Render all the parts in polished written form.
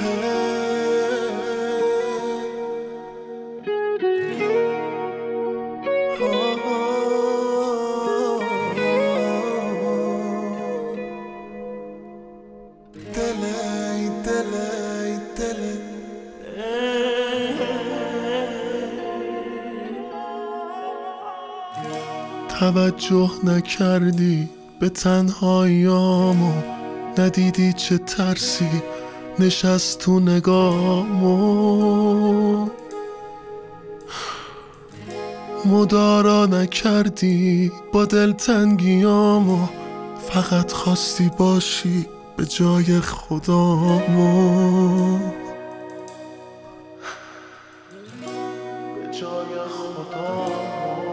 توجه نکردی به تنهاییامو، ندیدی چه ترسی نشست تو نگامو، مدارا نکردی با دلتنگیامو، فقط خواستی باشی به جای خدامو، به جای خدامو.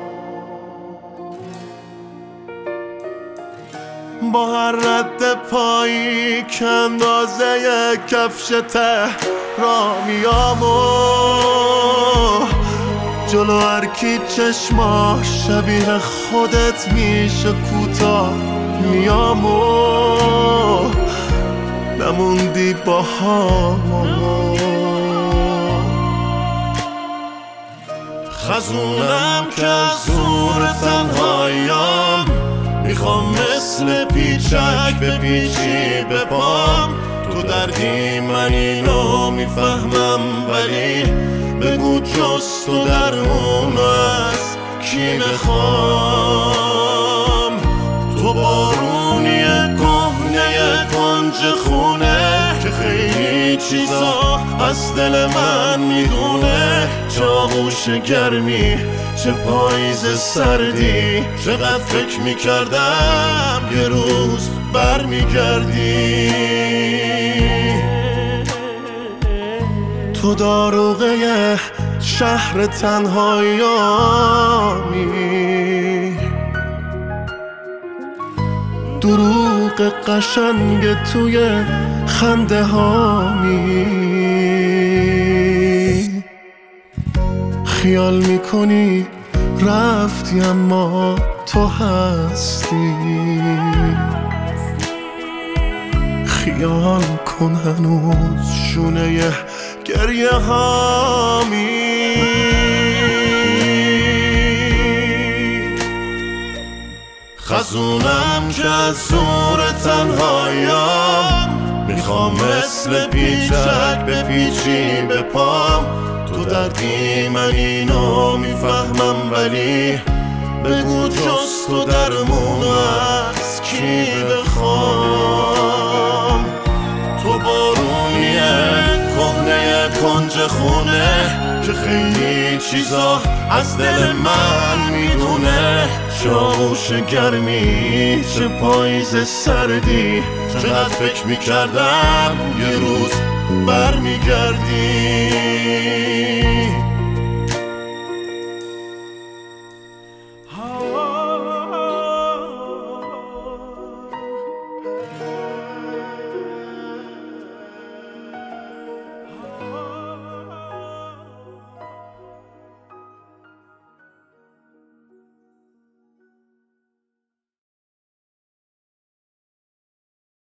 با هر رد پایی که اندازه کفش تهرامیامو، جلو هر کی چشماش شبیه خودت میشه کوتاه میامو، نموندی با هم. خزونم که از زور تنهاییام، میخوام مثل پیچک به پیچی به پام، تو دردی من اینو میفهمم، ولی بگو جز تو درمون از کی بخوام. تو بارونی کهنه کنج خونه که خیلی چیزا از دل من میدونه، چه آغوش گرمی چه پاییز سردی، چقدر فکر میکردم یه روز برمیگردی. تو داروغه شهر تنهاییامی، دروغ قشنگ توی خنده هامی، خیال میکنی رفتی اما تو هستی، خیال کن هنوز شونه گریه هامی. خزونم که از زور تنهاییام، میخوام مثل پیچک به پیچی به پام، تو دردی من اینو میفهمم، ولی بگو جز تو درمون از کی بخوام. تو بارونیه کهنه کنج خونه که خیلی چیزا از دل من میدونه، چه آغوش گرمی چه پاییز سردی، چقدر فکر میکردم یه روز برمیگردی.